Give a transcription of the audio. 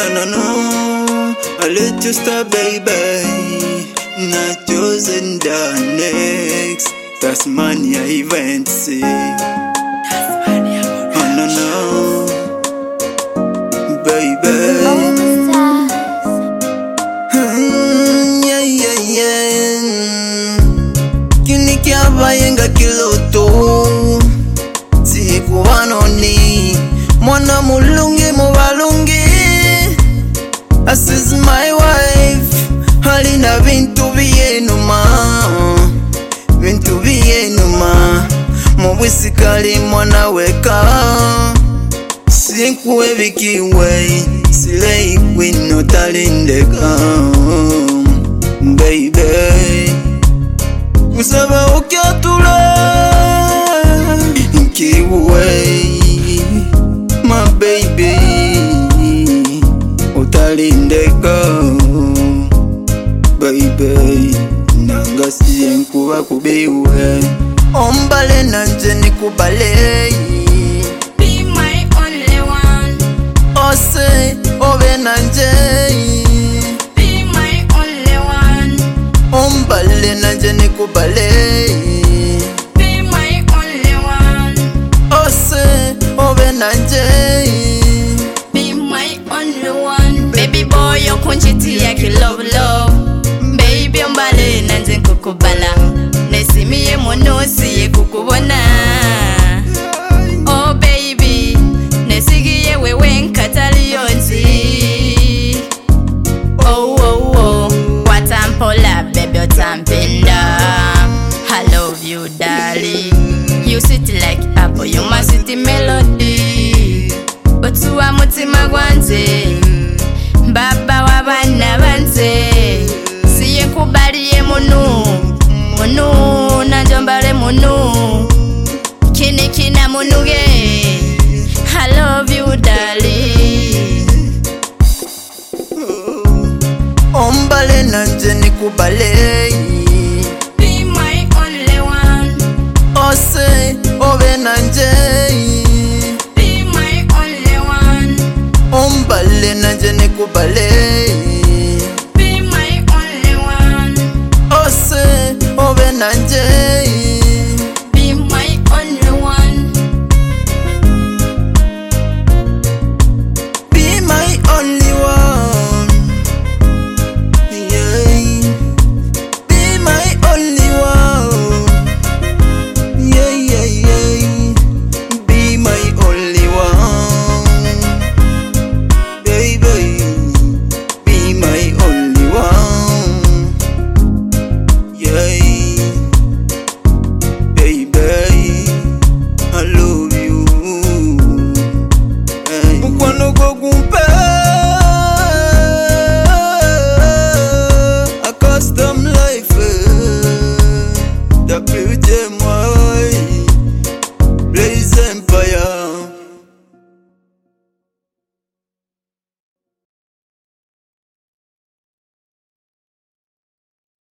no. I let you start, baby. Not chosen the next. That's money I even see. Oh no, baby. Kinikiabayenga kiloto sikuwanoni mwana mulungi mubalungi. This is my wife. Halina bintu biyenuma, bintu biyenuma. Mubwisikali mwana weka sinkuwe bikiwe silei kwino talindeka. Baby kusaba ukyatula nkiwe my baby utalindeka. Baby nanga siye nkuba kubiwe ombale nanje nikubale. Be my only one. Ose obe nanje. Be my only one. Ombale nanje nikubale. Be my only one. Ose obe nanje. Be my only one. Baby boy yokunchitiya kilove love. Baby ombale nanje nkukubala. Nesimiye munosi kukubona. Oh baby nesigiye wewe nkatali yonzi. Oh oh oh watampola baby otampenda. I love you darling. You sweet like apple, you my sweet melody. Otuwa mutima gwanze baba wabana banze. Siye kubaliye munu munu nanjombale munu kina munuge. I love you darling. Ombale nanje nikubale. Be my only one. Ose obe nanje. Be my only one. Ombale nanje nikubale. Be my only one. Ose obe nanje. Be my only one. Be my only one. Yeah. Be my only one. Yeah, yeah, yeah. Be my only one. Baby. Be my only one. Yeah. Baby. I love you. Hey. Mukwano go kumpe. A custom life. The beauty moi. Blaze Empire.